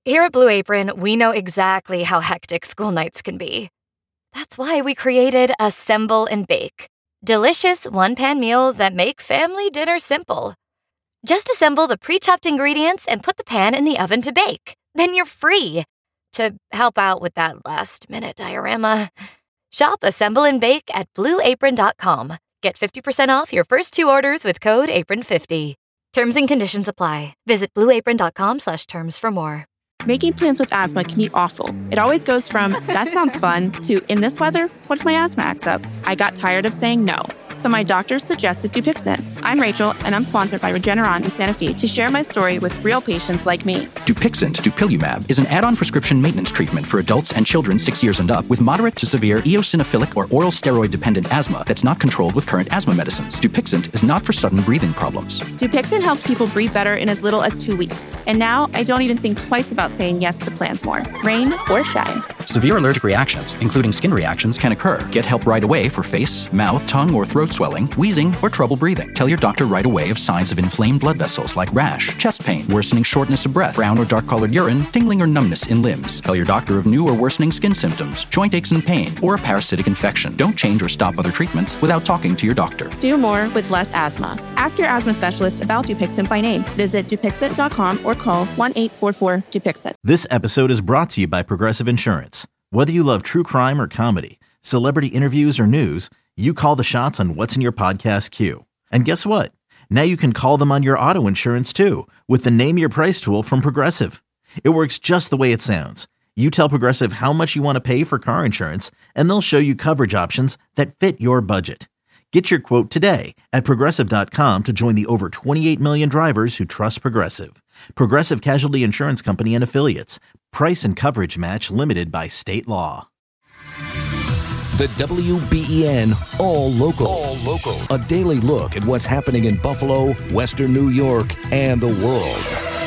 Here at Blue Apron, we know exactly how hectic school nights can be. That's why we created Assemble and Bake. Delicious one-pan meals that make family dinner simple. Just assemble the pre-chopped ingredients and put the pan in the oven to bake. Then you're free to help out with that last-minute diorama. Shop Assemble and Bake at BlueApron.com. Get 50% off your first 2 orders with code APRON50. Terms and conditions apply. Visit BlueApron.com/terms for more. Making plans with asthma can be awful. It always goes from, that sounds fun, to, in this weather, what if my asthma acts up? I got tired of saying no, so my doctor suggested Dupixent. I'm Rachel, and I'm sponsored by Regeneron and Sanofi to share my story with real patients like me. Dupixent, dupilumab, is an add-on prescription maintenance treatment for adults and children 6 years and up with moderate to severe eosinophilic or oral steroid-dependent asthma that's not controlled with current asthma medicines. Dupixent is not for sudden breathing problems. Dupixent helps people breathe better in as little as 2 weeks. And now, I don't even think twice about saying yes to plans more, rain or shine. Severe allergic reactions, including skin reactions, can occur. Get help right away for face, mouth, tongue, or throat swelling, wheezing, or trouble breathing. Tell your doctor right away of signs of inflamed blood vessels like rash, chest pain, worsening shortness of breath, brown or dark-colored urine, tingling or numbness in limbs. Tell your doctor of new or worsening skin symptoms, joint aches and pain, or a parasitic infection. Don't change or stop other treatments without talking to your doctor. Do more with less asthma. Ask your asthma specialist about Dupixent by name. Visit Dupixent.com or call 1-844-DUPIXENT. This episode is brought to you by Progressive Insurance. Whether you love true crime or comedy, celebrity interviews or news, you call the shots on what's in your podcast queue. And guess what? Now you can call them on your auto insurance too with the Name Your Price tool from Progressive. It works just the way it sounds. You tell Progressive how much you want to pay for car insurance, and they'll show you coverage options that fit your budget. Get your quote today at Progressive.com to join the over 28 million drivers who trust Progressive. Progressive Casualty Insurance Company and Affiliates. Price and coverage match limited by state law. The WBEN All Local. All Local. A daily look at what's happening in Buffalo, Western New York, and the world.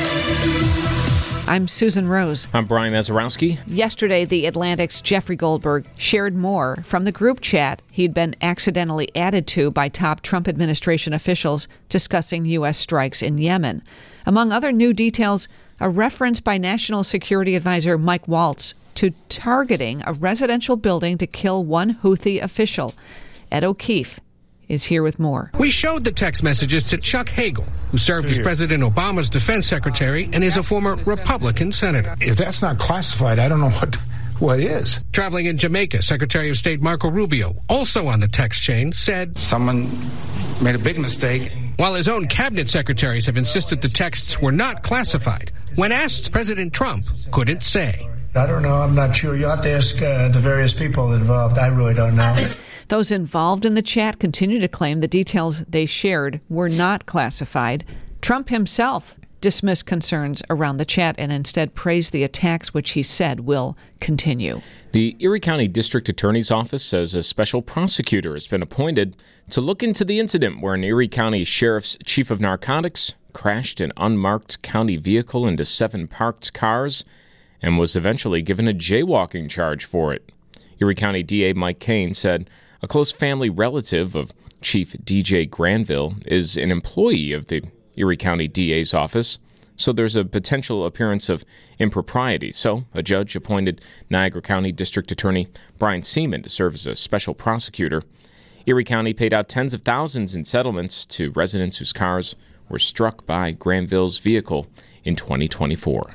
I'm Susan Rose. I'm Brian Mazurowski. Yesterday, The Atlantic's Jeffrey Goldberg shared more from the group chat he'd been accidentally added to by top Trump administration officials discussing U.S. strikes in Yemen. Among other new details, a reference by National Security Advisor Mike Waltz to targeting a residential building to kill one Houthi official. Ed O'Keefe is here with more. We showed the text messages to Chuck Hagel, who served as President Obama's defense secretary and is a former Republican senator. If that's not classified, I don't know what is. Traveling in Jamaica, Secretary of State Marco Rubio, also on the text chain, said, "Someone made a big mistake." While his own cabinet secretaries have insisted the texts were not classified, when asked, President Trump couldn't say. I don't know. I'm not sure. You'll have to ask the various people involved. I really don't know. Those involved in the chat continue to claim the details they shared were not classified. Trump himself dismissed concerns around the chat and instead praised the attacks, which he said will continue. The Erie County District Attorney's Office says a special prosecutor has been appointed to look into the incident where an Erie County Sheriff's Chief of Narcotics crashed an unmarked county vehicle into 7 parked cars and was eventually given a jaywalking charge for it. Erie County DA Mike Kane said a close family relative of Chief DJ Granville is an employee of the Erie County DA's office, so there's a potential appearance of impropriety. So a judge appointed Niagara County District Attorney Brian Seaman to serve as a special prosecutor. Erie County paid out tens of thousands in settlements to residents whose cars were struck by Granville's vehicle in 2024.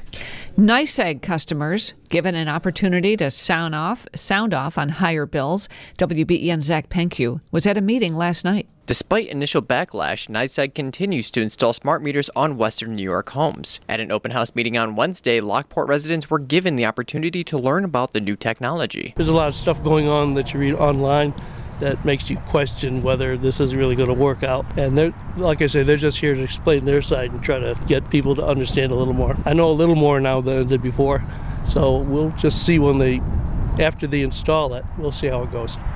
NYSEG customers given an opportunity to sound off on higher bills. WBEN's Zach Penkew was at a meeting last night. Despite initial backlash, NYSEG continues to install smart meters on Western New York homes. At an open house meeting on Wednesday, Lockport residents were given the opportunity to learn about the new technology. There's a lot of stuff going on that you read online that makes you question whether this is really going to work out. And they're, like I say, they're just here to explain their side and try to get people to understand a little more. I know a little more now than I did before, so we'll just see after they install it, we'll see how it goes.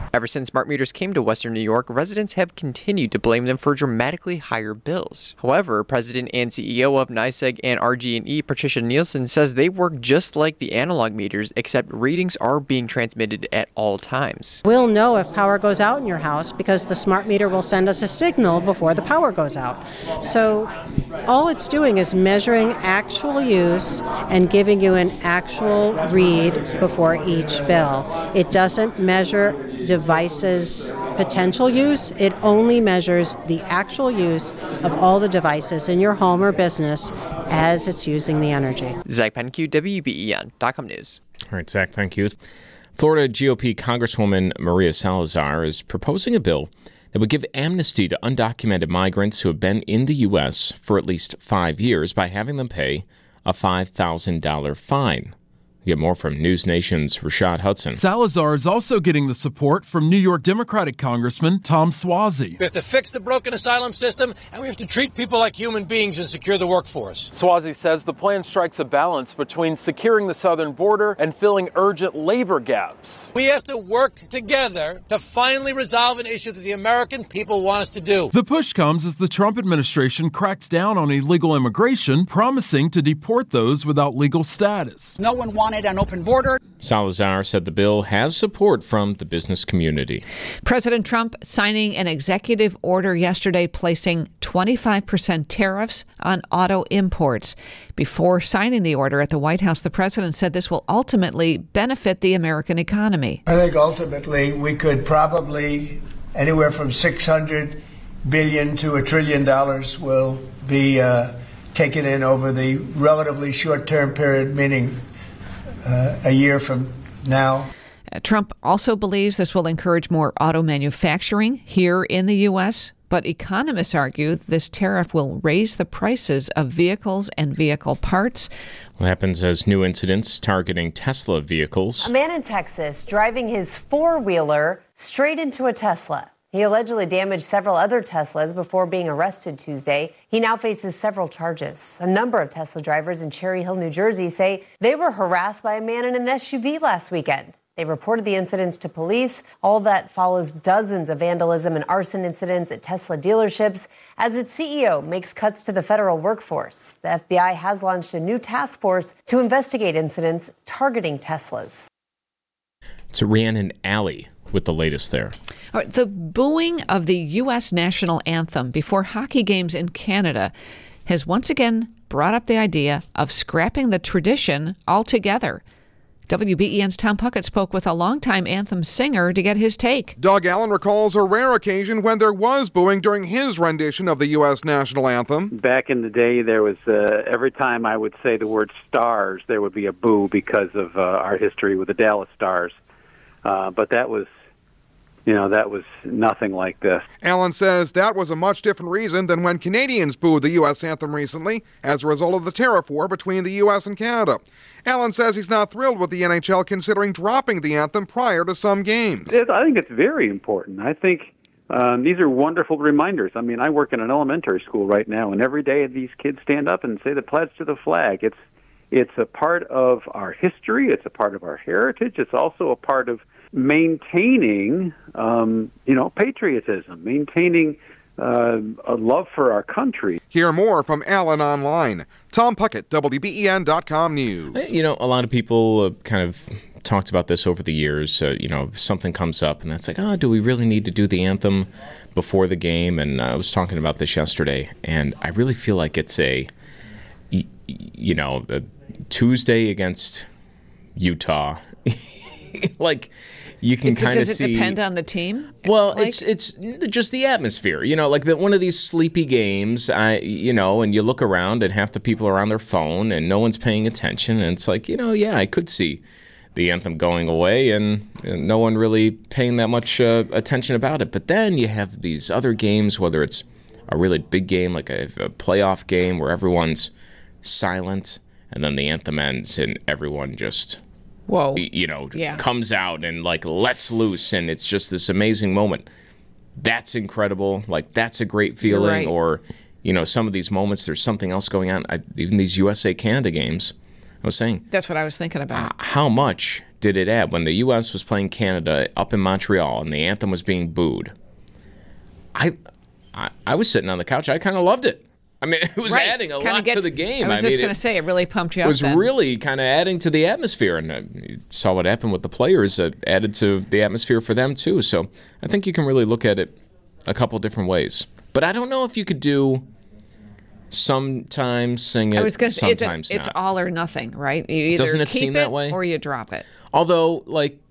Ever since smart meters came to Western New York, residents have continued to blame them for dramatically higher bills. However, President and CEO of NYSEG and RG&E, Patricia Nielsen, says they work just like the analog meters, except readings are being transmitted at all times. We'll know if power goes out in your house because the smart meter will send us a signal before the power goes out. So all it's doing is measuring actual use and giving you an actual read before each bill. It doesn't measure devices' potential use. It only measures the actual use of all the devices in your home or business as it's using the energy. Zach Penke, WBEN.com News. All right, Zach, thank you. Florida GOP Congresswoman Maria Salazar is proposing a bill that would give amnesty to undocumented migrants who have been in the U.S. for at least 5 years by having them pay a $5,000 fine. Get more from News Nation's Rashad Hudson. Salazar is also getting the support from New York Democratic Congressman Tom Suozzi. We have to fix the broken asylum system, and we have to treat people like human beings and secure the workforce. Suozzi says the plan strikes a balance between securing the southern border and filling urgent labor gaps. We have to work together to finally resolve an issue that the American people want us to do. The push comes as the Trump administration cracks down on illegal immigration, promising to deport those without legal status. No one wanted an open border. Salazar said the bill has support from the business community. President Trump signing an executive order yesterday placing 25% tariffs on auto imports. Before signing the order at the White House, the president said this will ultimately benefit the American economy. I think ultimately we could probably anywhere from $600 billion to $1 trillion will be taken in over the relatively short-term period, meaning a year from now. Trump also believes this will encourage more auto manufacturing here in the U.S., but economists argue this tariff will raise the prices of vehicles and vehicle parts. What happens as new incidents targeting Tesla vehicles? A man in Texas driving his four-wheeler straight into a Tesla. He allegedly damaged several other Teslas before being arrested Tuesday. He now faces several charges. A number of Tesla drivers in Cherry Hill, New Jersey, say they were harassed by a man in an SUV last weekend. They reported the incidents to police. All that follows dozens of vandalism and arson incidents at Tesla dealerships as its CEO makes cuts to the federal workforce. The FBI has launched a new task force to investigate incidents targeting Teslas. It's Rhiannon Alley with the latest there. All right, the booing of the U.S. national anthem before hockey games in Canada has once again brought up the idea of scrapping the tradition altogether. WBEN's Tom Puckett spoke with a longtime anthem singer to get his take. Doug Allen recalls a rare occasion when there was booing during his rendition of the U.S. national anthem. Back in the day, there was every time I would say the word stars, there would be a boo because of our history with the Dallas Stars. But that was nothing like this. Allen says that was a much different reason than when Canadians booed the U.S. anthem recently as a result of the tariff war between the U.S. and Canada. Allen says he's not thrilled with the NHL considering dropping the anthem prior to some games. I think it's very important. I think these are wonderful reminders. I mean, I work in an elementary school right now, and every day these kids stand up and say the pledge to the flag. It's a part of our history. It's a part of our heritage. It's also a part of maintaining, patriotism, maintaining a love for our country. Hear more from Allen online. Tom Puckett, WBEN.com News. You know, a lot of people kind of talked about this over the years. Something comes up, and that's like, do we really need to do the anthem before the game? And I was talking about this yesterday, and I really feel like it's a Tuesday against Utah. Like, you can kind of see. Does it depend on the team? Well, it's just the atmosphere. Like one of these sleepy games, and you look around and half the people are on their phone and no one's paying attention. And it's like, I could see the anthem going away and no one really paying that much attention about it. But then you have these other games, whether it's a really big game like a playoff game where everyone's silent and then the anthem ends and everyone just comes out and lets loose, and it's just this amazing moment. That's incredible. That's a great feeling. Right. Or some of these moments, there's something else going on. Even these USA Canada games, I was saying. That's what I was thinking about. How much did it add when the U.S. was playing Canada up in Montreal and the anthem was being booed? I was sitting on the couch. I kind of loved it. I mean, it was adding a lot to the game. I was just going to say, it really pumped you up. It was really kind of adding to the atmosphere. And you saw what happened with the players. It added to the atmosphere for them, too. So I think you can really look at it a couple different ways. But I don't know if you could do sometimes sing it, sometimes not. It's all or nothing, right? You either Doesn't it keep seem that way? Or you drop it. Although,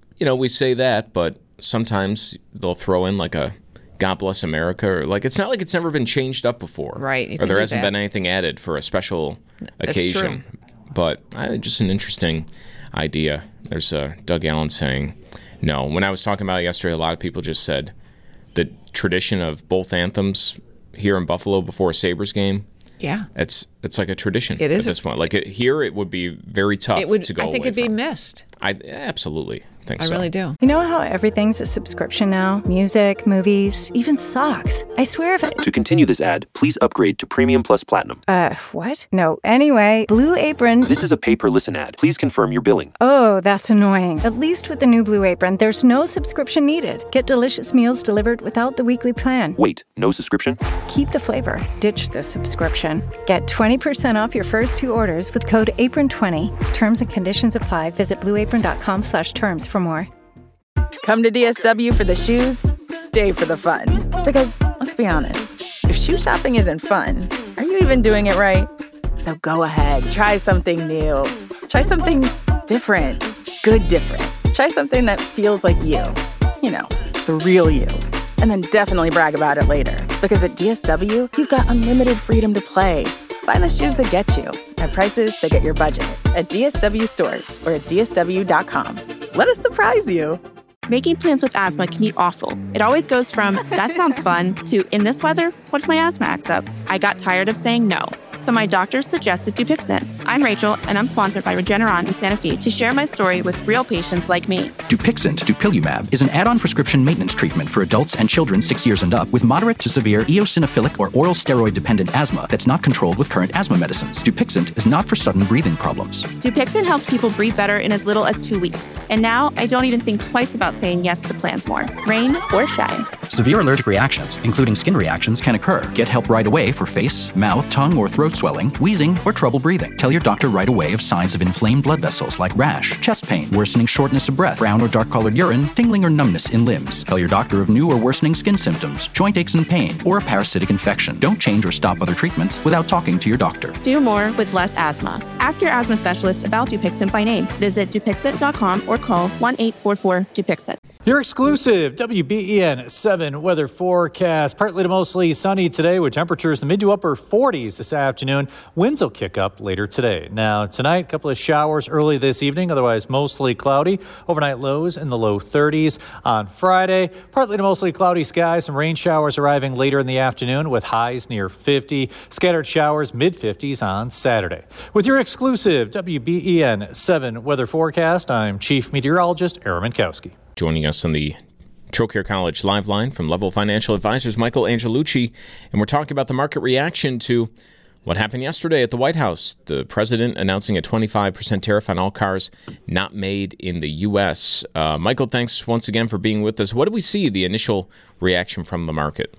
we say that, but sometimes they'll throw in like a God Bless America, or it's not like it's never been changed up before. Right. Or there hasn't been anything added for a special occasion. That's true. But just an interesting idea. There's Doug Allen saying no. When I was talking about it yesterday, a lot of people just said the tradition of both anthems here in Buffalo before a Sabres game. Yeah. It's like a tradition at this point. Here it would be very tough to go away I think it'd be missed. Absolutely think so. I really do. You know how everything's a subscription now? Music, movies, even socks. I swear if To continue this ad, please upgrade to Premium Plus Platinum. What? No. Anyway, Blue Apron... This is a pay-per-listen ad. Please confirm your billing. Oh, that's annoying. At least with the new Blue Apron, there's no subscription needed. Get delicious meals delivered without the weekly plan. Wait, no subscription? Keep the flavor. Ditch the subscription. Get 20% off your first 2 orders with code APRON20. Terms and conditions apply. Visit blueapron.com/terms for more. Come to DSW for the shoes, stay for the fun. Because, let's be honest, if shoe shopping isn't fun, are you even doing it right? So go ahead, try something new. Try something different. Good different. Try something that feels like you. You know, the real you. And then definitely brag about it later. Because at DSW, you've got unlimited freedom to play. Find the shoes that get you at prices that get your budget at DSW stores or at DSW.com. Let us surprise you. Making plans with asthma can be awful. It always goes from, that sounds fun, to, in this weather, what if my asthma acts up? I got tired of saying no, so my doctor suggested Dupixent. I'm Rachel, and I'm sponsored by Regeneron in Santa Fe to share my story with real patients like me. Dupixent, dupilumab, is an add-on prescription maintenance treatment for adults and children 6 years and up with moderate to severe eosinophilic or oral steroid-dependent asthma that's not controlled with current asthma medicines. Dupixent is not for sudden breathing problems. Dupixent helps people breathe better in as little as 2 weeks. And now I don't even think twice about saying yes to plans more, rain or shine. Severe allergic reactions, including skin reactions, can occur. Get help right away for face, mouth, tongue, or throat swelling, wheezing, or trouble breathing. Tell your doctor right away of signs of inflamed blood vessels like rash, chest pain, worsening shortness of breath, brown or dark-colored urine, tingling or numbness in limbs. Tell your doctor of new or worsening skin symptoms, joint aches and pain, or a parasitic infection. Don't change or stop other treatments without talking to your doctor. Do more with less asthma. Ask your asthma specialist about Dupixent by name. Visit Dupixent.com or call 1-844-DUPIXENT. Your exclusive WBEN 7 weather forecast. Partly to mostly sunny today with temperatures in the mid to upper 40s this afternoon. Winds will kick up later today. Now, tonight, a couple of showers early this evening, otherwise mostly cloudy. Overnight lows in the low 30s. On Friday, partly to mostly cloudy skies. Some rain showers arriving later in the afternoon with highs near 50. Scattered showers mid-50s on Saturday. With your exclusive WBEN 7 weather forecast, I'm Chief Meteorologist Aaron Minkowski. Joining us on the Trocaire College Live Line from Level Financial Advisors, Michael Angelucci, and we're talking about the market reaction to what happened yesterday at the White House. The president announcing a 25% tariff on all cars not made in the U.S. Michael, thanks once again for being with us. What do we see, the initial reaction from the market?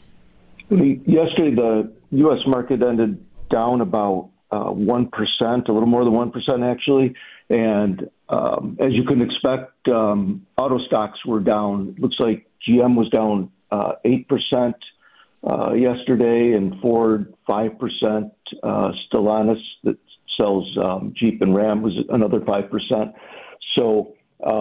Yesterday, the U.S. market ended down about 1%, a little more than 1% actually. And as you can expect, auto stocks were down. Looks like GM was down 8% yesterday, and Ford 5%. Stellantis, that sells Jeep and Ram, was another 5%. So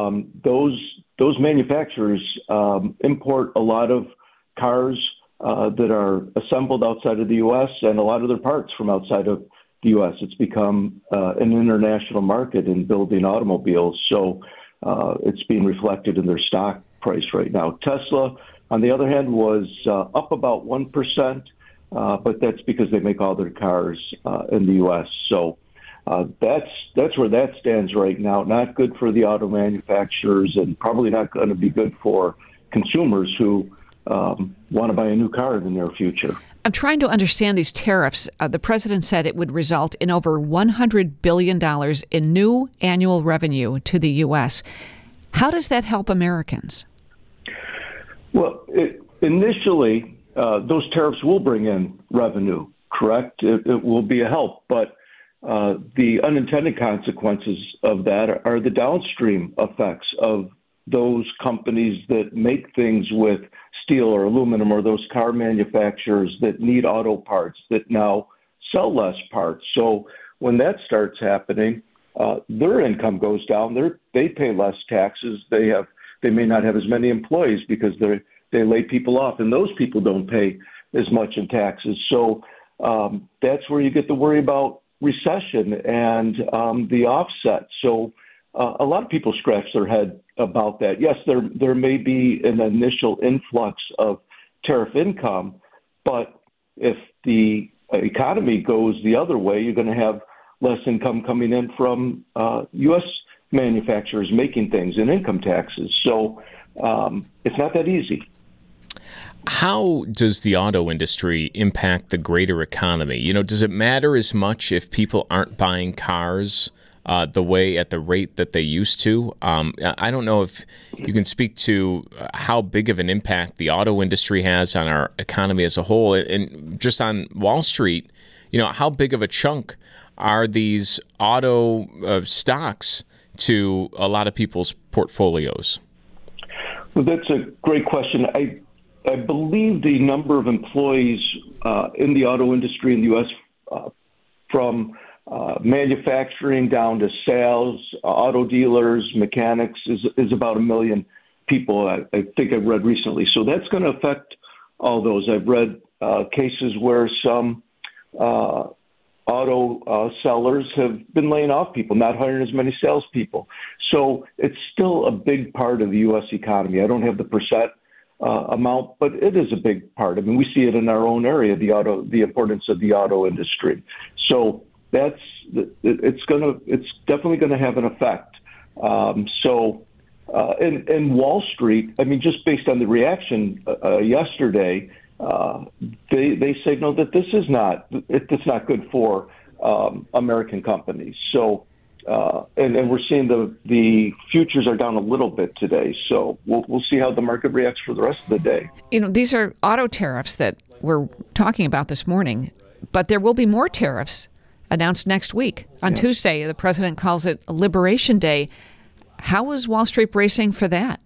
those manufacturers import a lot of cars that are assembled outside of the U.S. and a lot of their parts from outside of the U.S. It's become an international market in building automobiles, so it's being reflected in their stock price right now. Tesla, on the other hand, was up about 1%, but that's because they make all their cars in the U.S. So that's where that stands right now. Not good for the auto manufacturers, and probably not going to be good for consumers who want to buy a new car in the near future. I'm trying to understand these tariffs. The president said it would result in over $100 billion in new annual revenue to the U.S. How does that help Americans? Well, initially, those tariffs will bring in revenue, correct? It will be a help, but the unintended consequences of that are the downstream effects of those companies that make things with steel or aluminum, or those car manufacturers that need auto parts that now sell less parts. So when that starts happening, their income goes down. They pay less taxes. They may not have as many employees because they lay people off, and those people don't pay as much in taxes. So that's where you get to worry about recession and the offset. So a lot of people scratch their head about that. Yes, there may be an initial influx of tariff income, but if the economy goes the other way, you're going to have less income coming in from U.S. manufacturers making things and income taxes. So it's not that easy. How does the auto industry impact the greater economy? You know, does it matter as much if people aren't buying cars at the rate that they used to? I don't know if you can speak to how big of an impact the auto industry has on our economy as a whole, and just on Wall Street. You know, how big of a chunk are these auto stocks to a lot of people's portfolios? Well, that's a great question. I believe the number of employees in the auto industry in the U.S. From manufacturing down to sales, auto dealers, mechanics is about 1 million people, I think I've read recently. So that's going to affect all those. I've read cases where some auto sellers have been laying off people, not hiring as many salespeople. So it's still a big part of the U.S. economy. I don't have the percent amount, but it is a big part. I mean, we see it in our own area, the importance of the auto industry. So it's definitely going to have an effect. In Wall Street, I mean, just based on the reaction yesterday, they signaled that it's not good for American companies. So. And we're seeing the futures are down a little bit today. So we'll see how the market reacts for the rest of the day. You know, these are auto tariffs that we're talking about this morning, but there will be more tariffs announced next week. On Tuesday, the president calls it Liberation Day. How is Wall Street bracing for that?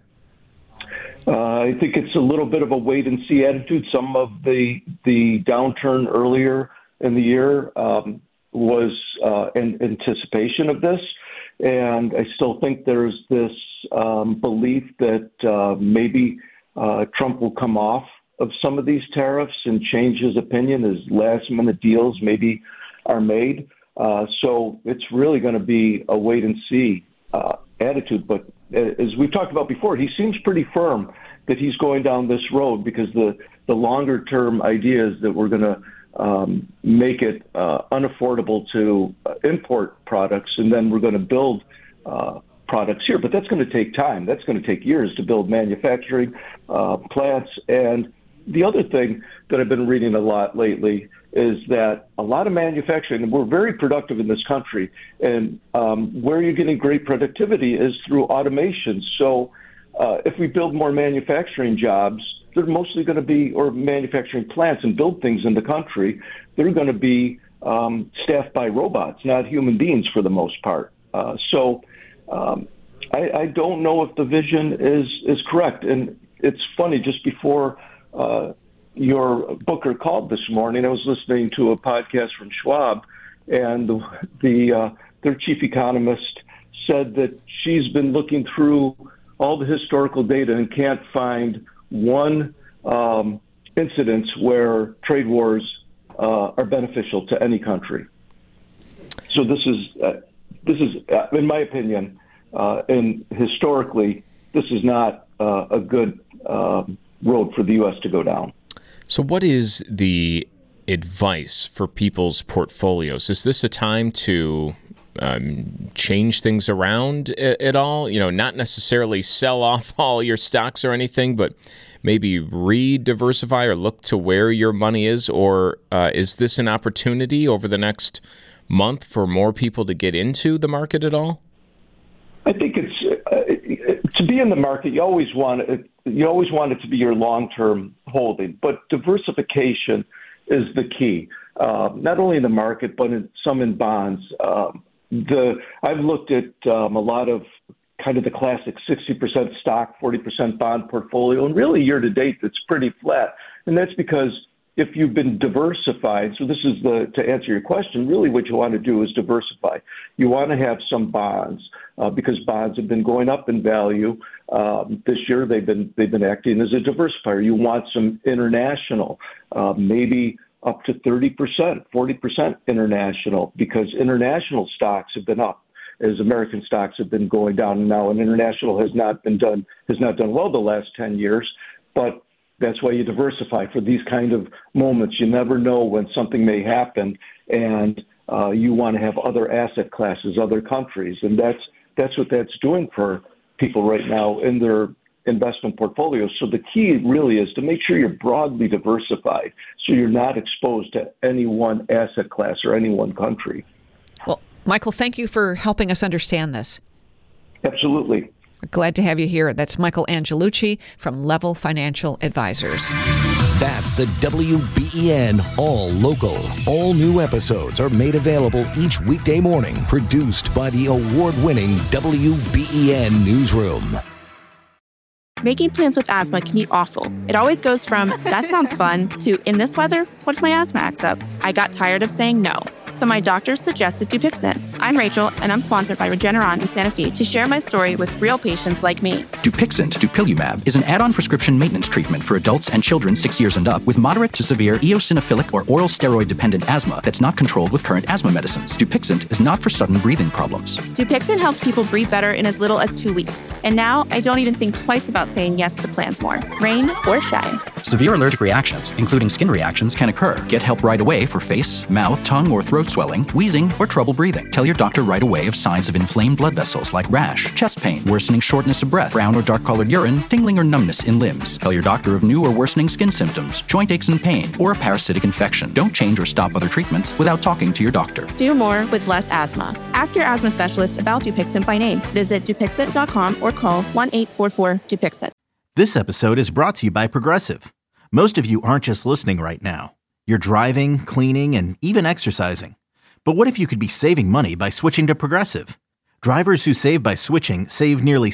I think it's a little bit of a wait-and-see attitude. Some of the downturn earlier in the year was in anticipation of this. And I still think there's this belief that maybe Trump will come off of some of these tariffs and change his opinion as last-minute deals maybe are made. So it's really going to be a wait-and-see attitude. But as we've talked about before, he seems pretty firm that he's going down this road because the longer-term idea is that we're going to make it unaffordable to import products, and then we're going to build products here. But that's going to take time. That's going to take years to build manufacturing plants. And the other thing that I've been reading a lot lately is that a lot of manufacturing, and we're very productive in this country, and where you're getting great productivity is through automation. So if we build more manufacturing jobs, they're mostly going to be, or manufacturing plants and build things in the country, they're going to be staffed by robots, not human beings for the most part. So I don't know if the vision is correct. And it's funny, just before your booker called this morning, I was listening to a podcast from Schwab, and their chief economist said that she's been looking through all the historical data and can't find one incidence where trade wars are beneficial to any country. So this is, in my opinion, and historically, this is not a good road for the U.S. to go down. So what is the advice for people's portfolios? Is this a time to change things around at all? You know, not necessarily sell off all your stocks or anything, but maybe re-diversify or look to where your money is? Or is this an opportunity over the next month for more people to get into the market at all? I think it's to be in the market. You always want it to be your long-term holding, but diversification is the key. Not only in the market, but some in bonds. I've looked at a lot of kind of the classic 60% stock, 40% bond portfolio, and really year to date, it's pretty flat. And that's because if you've been diversified, so this is to answer your question, really what you want to do is diversify. You want to have some bonds because bonds have been going up in value. This year they've been acting as a diversifier. You want some international, maybe up to 30%, 40% international, because international stocks have been up as American stocks have been going down now, and international has not done well the last 10 years, but that's why you diversify for these kind of moments. You never know when something may happen, and you want to have other asset classes, other countries, and that's what that's doing for people right now in their investment portfolios. So the key really is to make sure you're broadly diversified, so you're not exposed to any one asset class or any one country. Well, Michael, thank you for helping us understand this. Absolutely. Glad to have you here. That's Michael Angelucci from Level Financial Advisors. That's the WBEN All Local. All new episodes are made available each weekday morning, produced by the award-winning WBEN Newsroom. Making plans with asthma can be awful. It always goes from, that sounds fun, to, in this weather, what if my asthma acts up? I got tired of saying no, so my doctor suggested Dupixent. I'm Rachel, and I'm sponsored by Regeneron in Santa Fe to share my story with real patients like me. Dupixent, dupilumab, is an add-on prescription maintenance treatment for adults and children 6 years and up with moderate to severe eosinophilic or oral steroid-dependent asthma that's not controlled with current asthma medicines. Dupixent is not for sudden breathing problems. Dupixent helps people breathe better in as little as 2 weeks. And now, I don't even think twice about saying yes to plans more, rain or shine. Severe allergic reactions, including skin reactions, can occur. Get help right away for face, mouth, tongue, or throat swelling, wheezing, or trouble breathing. Tell your doctor right away of signs of inflamed blood vessels like rash, chest pain, worsening shortness of breath, brown or dark-colored urine, tingling or numbness in limbs. Tell your doctor of new or worsening skin symptoms, joint aches and pain, or a parasitic infection. Don't change or stop other treatments without talking to your doctor. Do more with less asthma. Ask your asthma specialist about Dupixent by name. Visit Dupixent.com or call 1-844-DUPIXENT. This episode is brought to you by Progressive. Most of you aren't just listening right now. You're driving, cleaning, and even exercising. But what if you could be saving money by switching to Progressive? Drivers who save by switching save nearly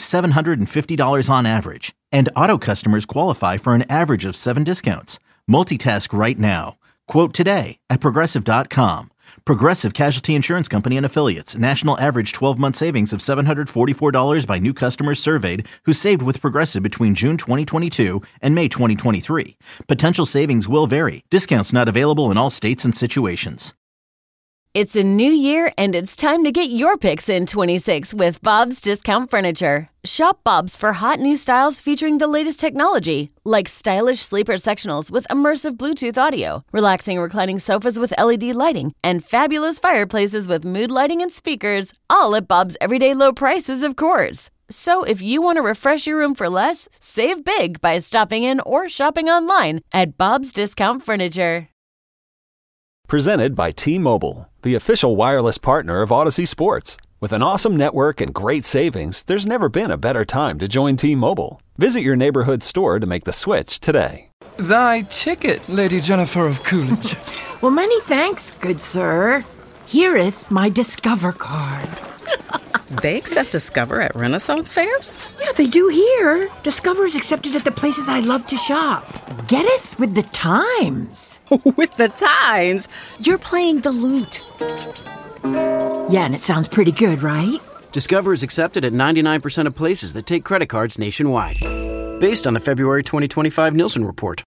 $750 on average. And auto customers qualify for an average of 7 discounts. Multitask right now. Quote today at Progressive.com. Progressive Casualty Insurance Company and Affiliates. National average 12-month savings of $744 by new customers surveyed who saved with Progressive between June 2022 and May 2023. Potential savings will vary. Discounts not available in all states and situations. It's a new year, and it's time to get your picks in 26 with Bob's Discount Furniture. Shop Bob's for hot new styles featuring the latest technology, like stylish sleeper sectionals with immersive Bluetooth audio, relaxing reclining sofas with LED lighting, and fabulous fireplaces with mood lighting and speakers, all at Bob's everyday low prices, of course. So if you want to refresh your room for less, save big by stopping in or shopping online at Bob's Discount Furniture. Presented by T-Mobile, the official wireless partner of Odyssey Sports. With an awesome network and great savings, there's never been a better time to join T-Mobile. Visit your neighborhood store to make the switch today. Thy ticket, Lady Jennifer of Coolidge. Well, many thanks, good sir. Here'th my Discover card. They accept Discover at Renaissance fairs? Yeah, they do here. Discover's accepted at the places I love to shop. Getteth with the times. With the times? You're playing the lute. Yeah, and it sounds pretty good, right? Discover is accepted at 99% of places that take credit cards nationwide. Based on the February 2025 Nielsen report.